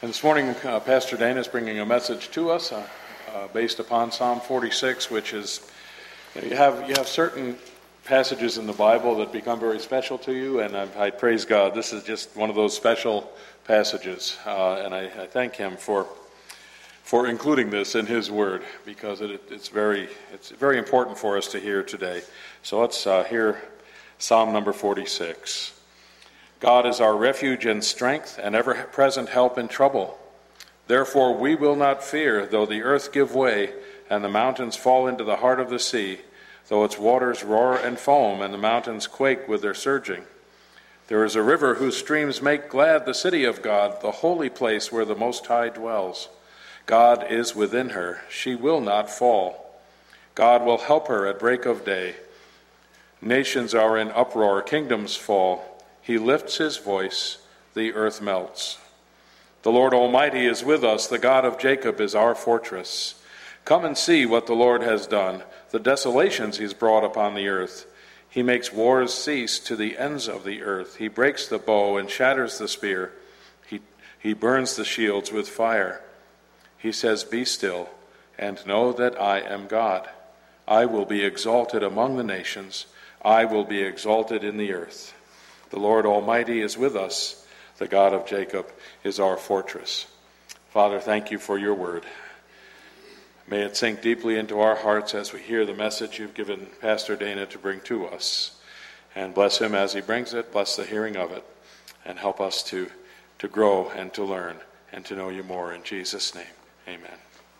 And this morning, Pastor Dana is bringing a message to us based upon Psalm 46, which is, you have certain passages in the Bible that become very special to you, and I praise God. This is just one of those special passages, and I thank Him for including this in His Word, because it's very important for us to hear today. So let's hear Psalm number 46. God is our refuge and strength, and ever-present help in trouble. Therefore we will not fear, though the earth give way, and the mountains fall into the heart of the sea, though its waters roar and foam, and the mountains quake with their surging. There is a river whose streams make glad the city of God, the holy place where the Most High dwells. God is within her, she will not fall. God will help her at break of day. Nations are in uproar, kingdoms fall. He lifts his voice, the earth melts. The Lord Almighty is with us, the God of Jacob is our fortress. Come and see what the Lord has done, the desolations he's brought upon the earth. He makes wars cease to the ends of the earth. He breaks the bow and shatters the spear. He burns the shields with fire. He says, "Be still, and know that I am God. I will be exalted among the nations. I will be exalted in the earth. The Lord Almighty is with us. The God of Jacob is our fortress." Father, thank you for your word. May it sink deeply into our hearts as we hear the message you've given Pastor Dana to bring to us. And bless him as he brings it, bless the hearing of it, and help us to grow and to learn and to know you more. In Jesus' name, amen.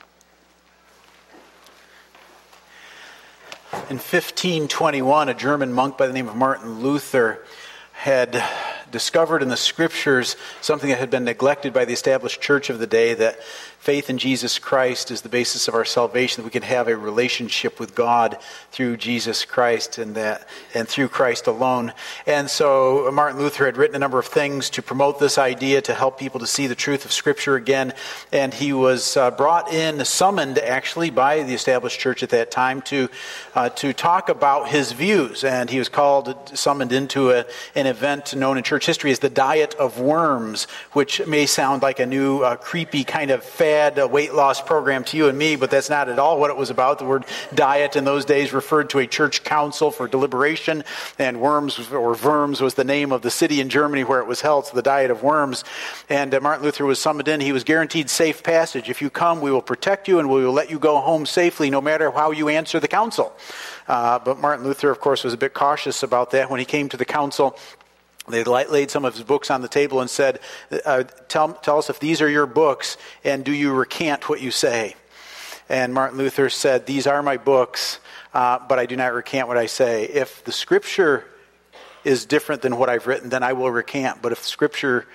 In 1521, a German monk by the name of Martin Luther had discovered in the scriptures something that had been neglected by the established church of the day, that faith in Jesus Christ is the basis of our salvation, that we can have a relationship with God through Jesus Christ and through Christ alone. And so Martin Luther had written a number of things to promote this idea, to help people to see the truth of Scripture again. And he was summoned actually by the established church at that time to talk about his views. And he was summoned into an event known in church history as the Diet of Worms, which may sound like a new creepy kind of fad, a weight loss program to you and me, but that's not at all what it was about. The word diet in those days referred to a church council for deliberation, and Worms was the name of the city in Germany where it was held, so the Diet of Worms. And Martin Luther was summoned in. He was guaranteed safe passage. If you come, we will protect you and we will let you go home safely no matter how you answer the council. But Martin Luther, of course, was a bit cautious about that. When he came to the council, they laid some of his books on the table and said, tell us if these are your books, and do you recant what you say? And Martin Luther said, "These are my books, but I do not recant what I say. If the Scripture is different than what I've written, then I will recant. But if the Scripture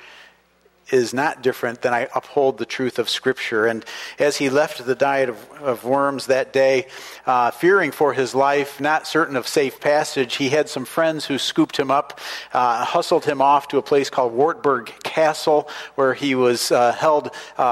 is not different, then I uphold the truth of Scripture." And as he left the Diet of Worms that day, fearing for his life, not certain of safe passage, he had some friends who scooped him up, hustled him off to a place called Wartburg Castle, where he was held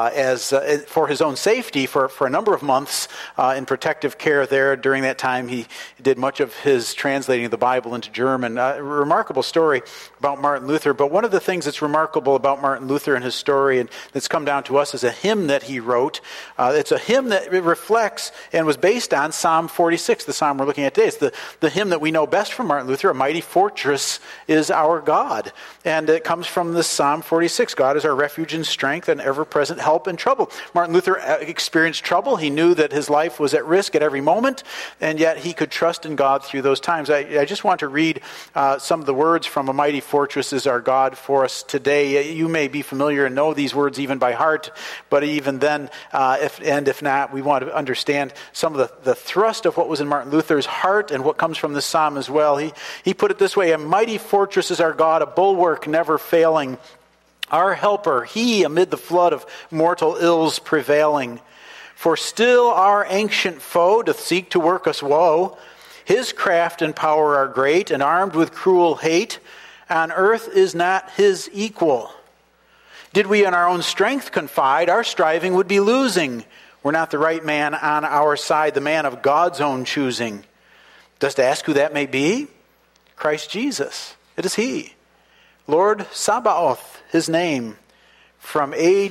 for his own safety for a number of months in protective care there. During that time, he did much of his translating of the Bible into German. A remarkable story about Martin Luther. But one of the things that's remarkable about Martin Luther and his story, and that's come down to us, is a hymn that he wrote. It's a hymn that reflects and was based on Psalm 46, the psalm we're looking at today. It's the hymn that we know best from Martin Luther, "A mighty fortress is our God." And it comes from this Psalm 46. God is our refuge and strength and ever-present help in trouble. Martin Luther experienced trouble. He knew that his life was at risk at every moment, and yet he could trust in God through those times. I just want to read some of the words from "A mighty fortress is our God" for us today. You may be familiar and know these words even by heart, but even then, if not, we want to understand some of the thrust of what was in Martin Luther's heart and what comes from this psalm as well. He put it this way: "A mighty fortress is our God, a bulwark never failing. Our helper, he amid the flood of mortal ills prevailing. For still our ancient foe doth seek to work us woe. His craft and power are great, and armed with cruel hate. On earth is not his equal. Did we in our own strength confide, our striving would be losing. Were not the right man on our side, the man of God's own choosing. Dost ask who that may be? Christ Jesus. It is he. Lord Sabaoth, his name. From age to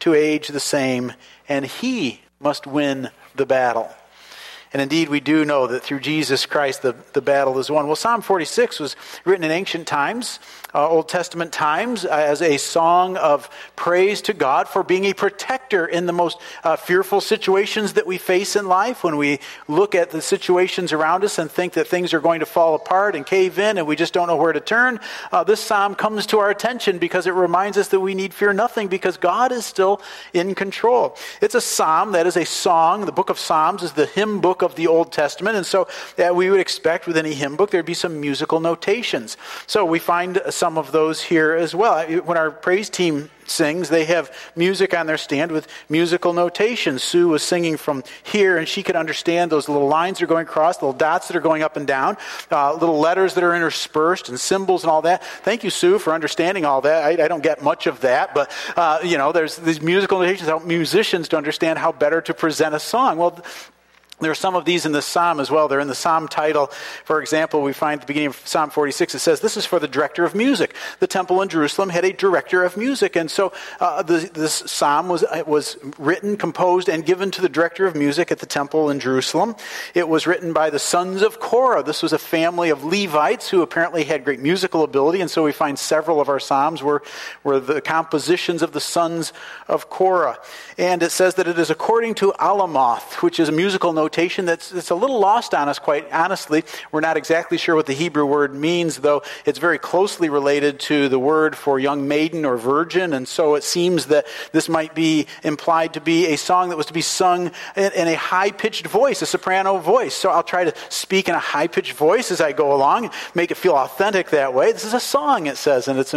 to age the same, and he must win the battle. And indeed, we do know that through Jesus Christ, the battle is won. Well, Psalm 46 was written in ancient times, Old Testament times, as a song of praise to God for being a protector in the most fearful situations that we face in life. When we look at the situations around us and think that things are going to fall apart and cave in and we just don't know where to turn, this psalm comes to our attention because it reminds us that we need fear nothing because God is still in control. It's a psalm that is a song. The book of Psalms is the hymn book of the Old Testament, and so we would expect with any hymn book there'd be some musical notations. So we find some of those here as well. When our praise team sings, they have music on their stand with musical notations. Sue was singing from here, and she could understand those little lines that are going across, little dots that are going up and down, little letters that are interspersed, and symbols and all that. Thank you, Sue, for understanding all that. I don't get much of that, but there's these musical notations help musicians to understand how better to present a song. Well, there are some of these in the psalm as well. They're in the psalm title. For example, we find at the beginning of Psalm 46, it says, this is for the director of music. The temple in Jerusalem had a director of music. And so this psalm was written, composed, and given to the director of music at the temple in Jerusalem. It was written by the sons of Korah. This was a family of Levites who apparently had great musical ability. And so we find several of our psalms were the compositions of the sons of Korah. And it says that it is according to Alamoth, which is a musical notation that's a little lost on us, quite honestly. We're not exactly sure what the Hebrew word means, though it's very closely related to the word for young maiden or virgin, and so it seems that this might be implied to be a song that was to be sung in a high-pitched voice, a soprano voice. So I'll try to speak in a high-pitched voice as I go along, make it feel authentic that way. This is a song, it says, and it's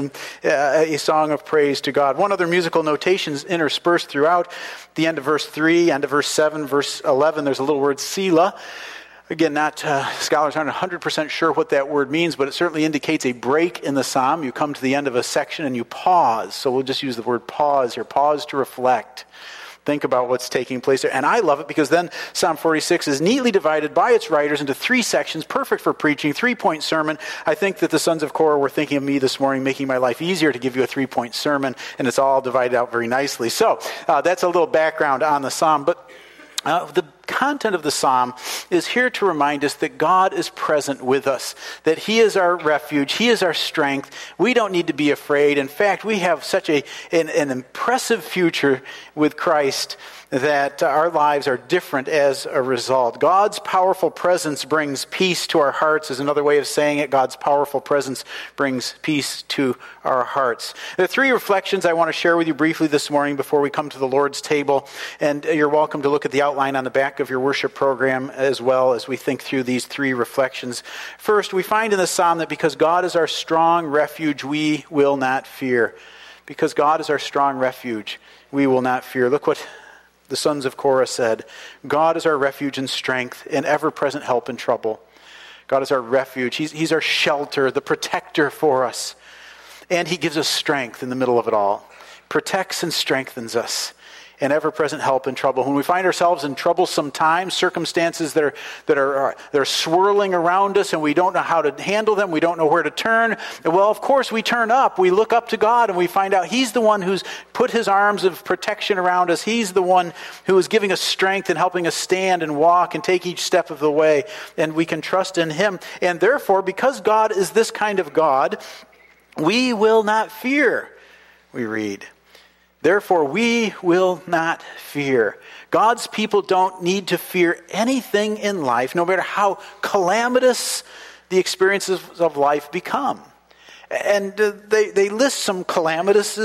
a song of praise to God. One other musical notation is interspersed throughout. The end of verse 3, end of verse 7, verse 11, there's a little word Selah. Again, scholars aren't 100% sure what that word means, but it certainly indicates a break in the psalm. You come to the end of a section and you pause. So we'll just use the word pause here. Pause to reflect. Think about what's taking place there. And I love it because then Psalm 46 is neatly divided by its writers into 3 sections, perfect for preaching, 3-point sermon. I think that the sons of Korah were thinking of me this morning, making my life easier to give you a 3-point sermon, and it's all divided out very nicely. So that's a little background on the psalm. But the content of the psalm is here to remind us that God is present with us, that he is our refuge, he is our strength. We don't need to be afraid. In fact, we have such an impressive future with Christ that our lives are different as a result. God's powerful presence brings peace to our hearts is another way of saying it. God's powerful presence brings peace to our hearts. There are 3 reflections I want to share with you briefly this morning before we come to the Lord's table. And you're welcome to look at the outline on the back of your worship program as well as we think through these 3 reflections. First, we find in the psalm that because God is our strong refuge, we will not fear. Because God is our strong refuge, we will not fear. Look what the sons of Korah said. God is our refuge and strength, and ever-present help in trouble. God is our refuge. He's our shelter, the protector for us. And he gives us strength in the middle of it all. Protects and strengthens us. And ever-present help in trouble. When we find ourselves in troublesome times, circumstances that are swirling around us and we don't know how to handle them, we don't know where to turn, well, of course, we turn up. We look up to God and we find out he's the one who's put his arms of protection around us. He's the one who is giving us strength and helping us stand and walk and take each step of the way. And we can trust in him. And therefore, because God is this kind of God, we will not fear, we read. Therefore, we will not fear. God's people don't need to fear anything in life, no matter how calamitous the experiences of life become. And they list some calamitous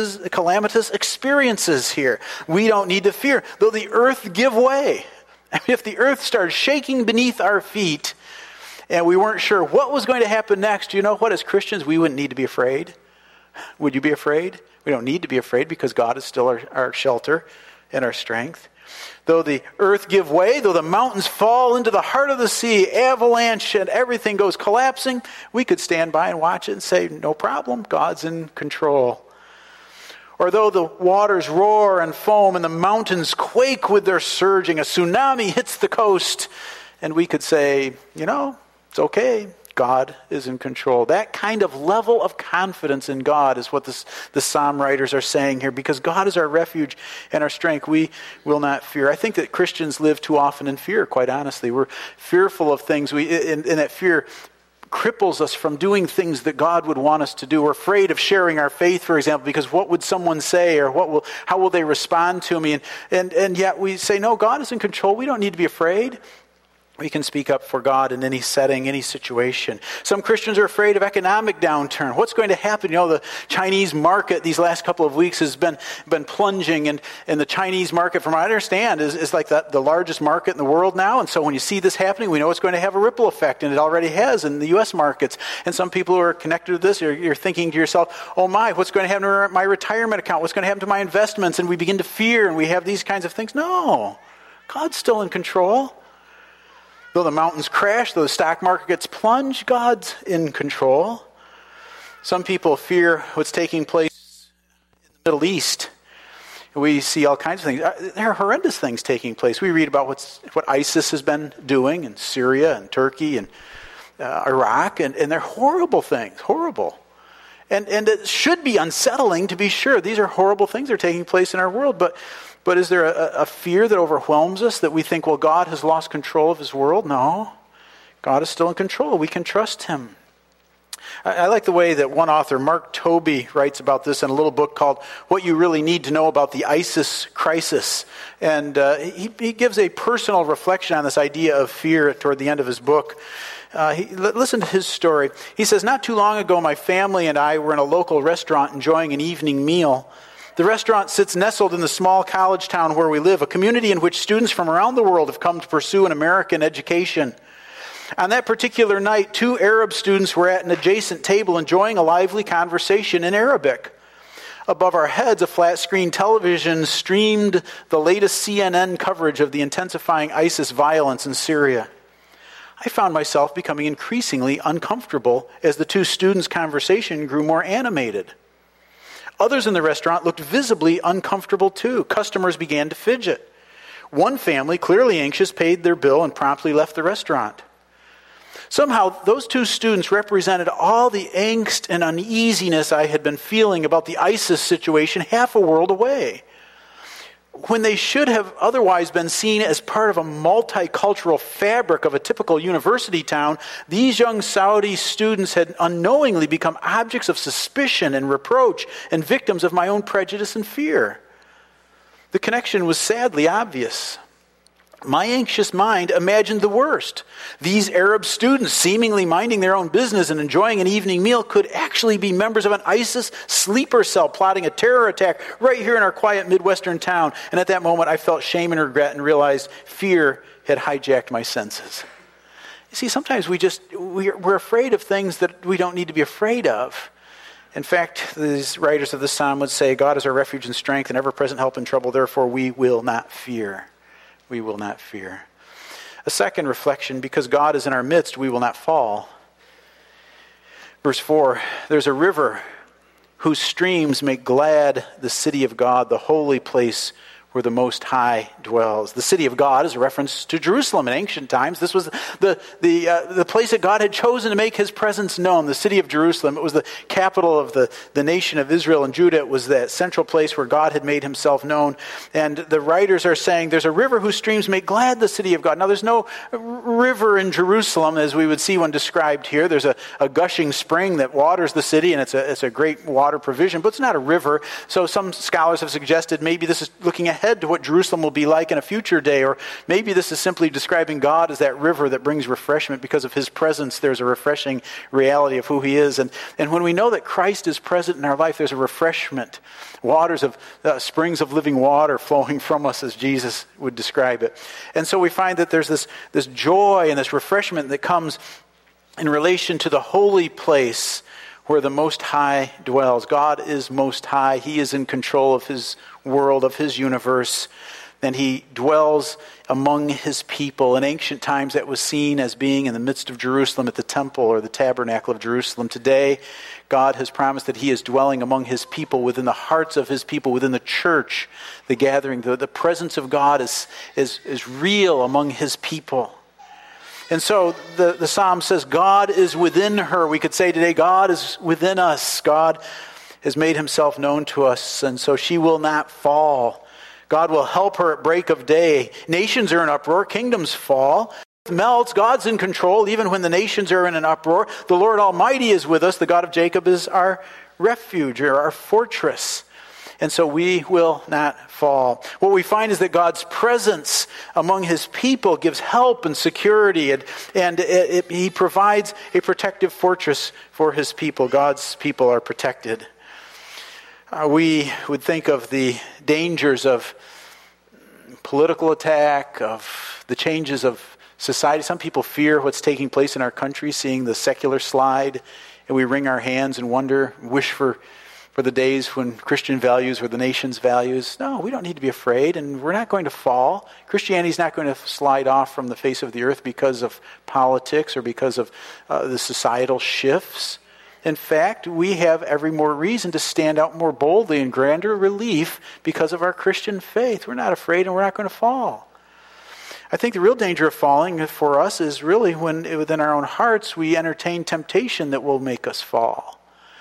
experiences here. We don't need to fear. Though the earth give way. If the earth started shaking beneath our feet and we weren't sure what was going to happen next, you know what? As Christians, we wouldn't need to be afraid. Would you be afraid? We don't need to be afraid because God is still our shelter and our strength. Though the earth give way, though the mountains fall into the heart of the sea, avalanche and everything goes collapsing, we could stand by and watch it and say, no problem, God's in control. Or though the waters roar and foam and the mountains quake with their surging, a tsunami hits the coast, and we could say, it's okay, God is in control. That kind of level of confidence in God is what the psalm writers are saying here. Because God is our refuge and our strength, we will not fear. I think that Christians live too often in fear, quite honestly. We're fearful of things, and that fear cripples us from doing things that God would want us to do. We're afraid of sharing our faith, for example, because what would someone say, or how will they respond to me? And yet we say, no, God is in control. We don't need to be afraid. We can speak up for God in any setting, any situation. Some Christians are afraid of economic downturn. What's going to happen? The Chinese market these last couple of weeks has been plunging, and the Chinese market, from what I understand, is like the largest market in the world now. And so when you see this happening, we know it's going to have a ripple effect, and it already has in the U.S. markets. And some people who are connected to this, you're thinking to yourself, oh my, what's going to happen to my retirement account? What's going to happen to my investments? And we begin to fear, and we have these kinds of things. No, God's still in control. Though the mountains crash, though the stock market gets plunged, God's in control. Some people fear what's taking place in the Middle East. We see all kinds of things. There are horrendous things taking place. We read about what ISIS has been doing in Syria and Turkey and Iraq, and they're horrible things, horrible. And it should be unsettling, to be sure. These are horrible things that are taking place in our world, But is there a fear that overwhelms us, that we think, well, God has lost control of his world? No. God is still in control. We can trust him. I like the way that one author, Mark Tobey, writes about this in a little book called What You Really Need to Know About the ISIS Crisis. And he gives a personal reflection on this idea of fear toward the end of his book. Listen to his story. He says, not too long ago, my family and I were in a local restaurant enjoying an evening meal. The restaurant sits nestled in the small college town where we live, a community in which students from around the world have come to pursue an American education. On that particular night, 2 Arab students were at an adjacent table enjoying a lively conversation in Arabic. Above our heads, a flat-screen television streamed the latest CNN coverage of the intensifying ISIS violence in Syria. I found myself becoming increasingly uncomfortable as the 2 students' conversation grew more animated. Others in the restaurant looked visibly uncomfortable too. Customers began to fidget. One family, clearly anxious, paid their bill and promptly left the restaurant. Somehow, those 2 students represented all the angst and uneasiness I had been feeling about the ISIS situation half a world away. When they should have otherwise been seen as part of a multicultural fabric of a typical university town, these young Saudi students had unknowingly become objects of suspicion and reproach and victims of my own prejudice and fear. The connection was sadly obvious. My anxious mind imagined the worst. These Arab students, seemingly minding their own business and enjoying an evening meal, could actually be members of an ISIS sleeper cell plotting a terror attack right here in our quiet Midwestern town. And at that moment, I felt shame and regret and realized fear had hijacked my senses. You see, sometimes we're afraid of things that we don't need to be afraid of. In fact, these writers of this psalm would say, God is our refuge and strength and ever-present help in trouble, therefore we will not fear. We will not fear. A second reflection, because God is in our midst, we will not fall. Verse 4, there's a river whose streams make glad the city of God, the holy place where the Most High dwells. The city of God is a reference to Jerusalem in ancient times. This was the place that God had chosen to make his presence known, the city of Jerusalem. It was the capital of the nation of Israel and Judah. It was that central place where God had made himself known. And the writers are saying there's a river whose streams make glad the city of God. Now, there's no river in Jerusalem, as we would see one described here. There's a gushing spring that waters the city, and it's a great water provision, but it's not a river. So some scholars have suggested maybe this is looking ahead to what Jerusalem will be like in a future day, or maybe this is simply describing God as that river that brings refreshment. Because of his presence, there's a refreshing reality of who he is. And when we know that Christ is present in our life, there's a refreshment. Waters of springs of living water flowing from us, as Jesus would describe it. And so we find that there's this joy and this refreshment that comes in relation to the holy place where the Most High dwells. God is Most High. He is in control of his world, of his universe. And he dwells among his people. In ancient times, that was seen as being in the midst of Jerusalem at the temple or the tabernacle of Jerusalem. Today, God has promised that he is dwelling among his people, within the hearts of his people, within the church, the gathering. The presence of God is real among his people. And so the psalm says, God is within her. We could say today, God is within us. God has made himself known to us, and so she will not fall. God will help her at break of day. Nations are in uproar, kingdoms fall. Melts, God's in control even when the nations are in an uproar. The Lord Almighty is with us. The God of Jacob is our refuge or our fortress. And so we will not fall. What we find is that God's presence among his people gives help and security, and he provides a protective fortress for his people. God's people are protected. We would think of the dangers of political attack, of the changes of society. Some people fear what's taking place in our country, seeing the secular slide, and we wring our hands and wonder, wish for the days when Christian values were the nation's values. No, we don't need to be afraid, and we're not going to fall. Christianity is not going to slide off from the face of the earth because of politics or because of the societal shifts. In fact, we have every more reason to stand out more boldly in grander relief because of our Christian faith. We're not afraid and we're not going to fall. I think the real danger of falling for us is really when within our own hearts we entertain temptation that will make us fall.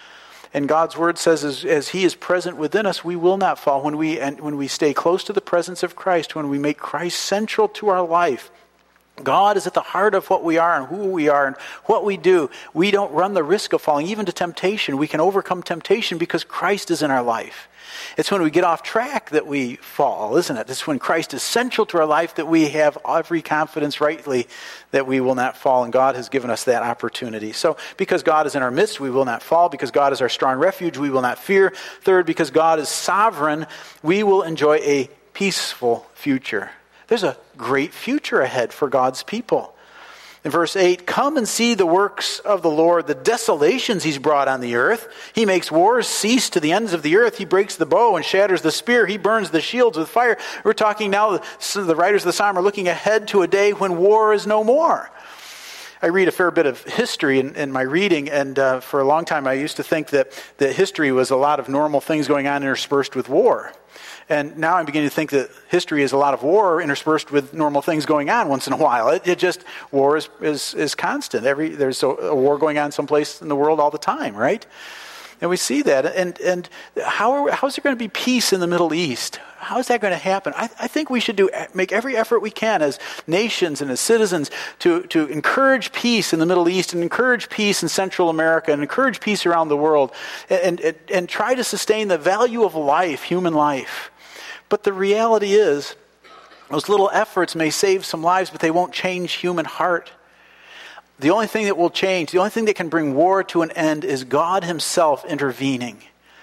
And God's word says as he is present within us, we will not fall. When we stay close to the presence of Christ, when we make Christ central to our life, God is at the heart of what we are and who we are and what we do. We don't run the risk of falling, even to temptation. We can overcome temptation because Christ is in our life. It's when we get off track that we fall, isn't it? It's when Christ is central to our life that we have every confidence rightly that we will not fall, and God has given us that opportunity. So, because God is in our midst, we will not fall. Because God is our strong refuge, we will not fear. Third, because God is sovereign, we will enjoy a peaceful future. There's a great future ahead for God's people. In verse 8, come and see the works of the Lord, the desolations he's brought on the earth. He makes wars cease to the ends of the earth. He breaks the bow and shatters the spear. He burns the shields with fire. We're talking now, the writers of the psalm are looking ahead to a day when war is no more. I read a fair bit of history in my reading, and for a long time I used to think that history was a lot of normal things going on interspersed with war. And now I'm beginning to think that history is a lot of war interspersed with normal things going on once in a while. War is constant. There's a war going on someplace in the world all the time, right? And we see that. And how is there going to be peace in the Middle East? How is that going to happen? I think we should make every effort we can as nations and as citizens to encourage peace in the Middle East and encourage peace in Central America and encourage peace around the world and try to sustain the value of life, human life. But the reality is, those little efforts may save some lives, but they won't change human heart. The only thing that will change, the only thing that can bring war to an end is God himself intervening.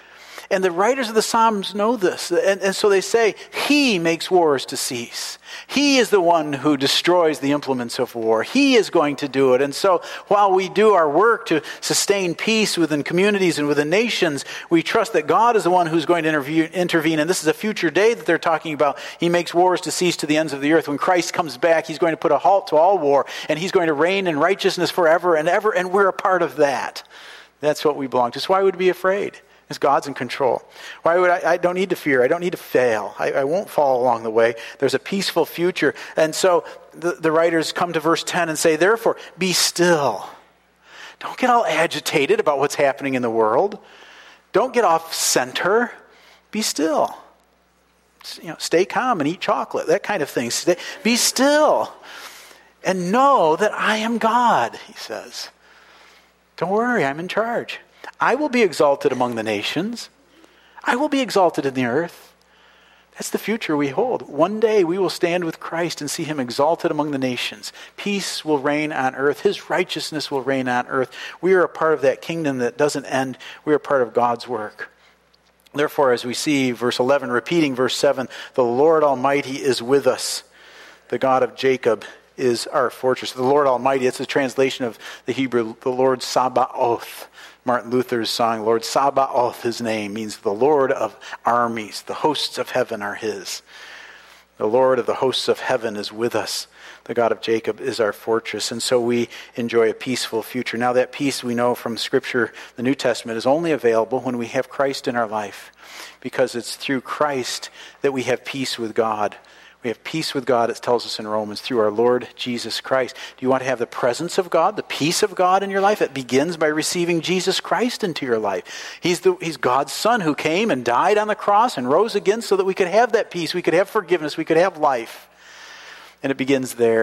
And the writers of the Psalms know this. And so they say, he makes wars to cease. He is the one who destroys the implements of war. He is going to do it. And so while we do our work to sustain peace within communities and within nations, we trust that God is the one who's going to intervene. And this is a future day that they're talking about. He makes wars to cease to the ends of the earth. When Christ comes back, he's going to put a halt to all war. And he's going to reign in righteousness forever and ever. And we're a part of that. That's what we belong to. So why would we be afraid? Because God's in control. Why would I don't need to fear. I don't need to fail. I won't fall along the way. There's a peaceful future. And so the writers come to verse 10 and say, therefore, be still. Don't get all agitated about what's happening in the world. Don't get off center. Be still. Stay calm and eat chocolate. That kind of thing. Be still. And know that I am God, he says. Don't worry, I'm in charge. I will be exalted among the nations. I will be exalted in the earth. That's the future we hold. One day we will stand with Christ and see him exalted among the nations. Peace will reign on earth. His righteousness will reign on earth. We are a part of that kingdom that doesn't end. We are part of God's work. Therefore, as we see verse 11 repeating verse 7, the Lord Almighty is with us. The God of Jacob is our fortress. The Lord Almighty, it's a translation of the Hebrew, the Lord Sabaoth. Martin Luther's song, Lord Sabaoth, his name, means the Lord of armies. The hosts of heaven are his. The Lord of the hosts of heaven is with us. The God of Jacob is our fortress. And so we enjoy a peaceful future. Now that peace we know from Scripture, the New Testament, is only available when we have Christ in our life. Because it's through Christ that we have peace with God. We have peace with God, it tells us in Romans, through our Lord Jesus Christ. Do you want to have the presence of God, the peace of God in your life? It begins by receiving Jesus Christ into your life. He's God's Son who came and died on the cross and rose again so that we could have that peace, we could have forgiveness, we could have life. And it begins there.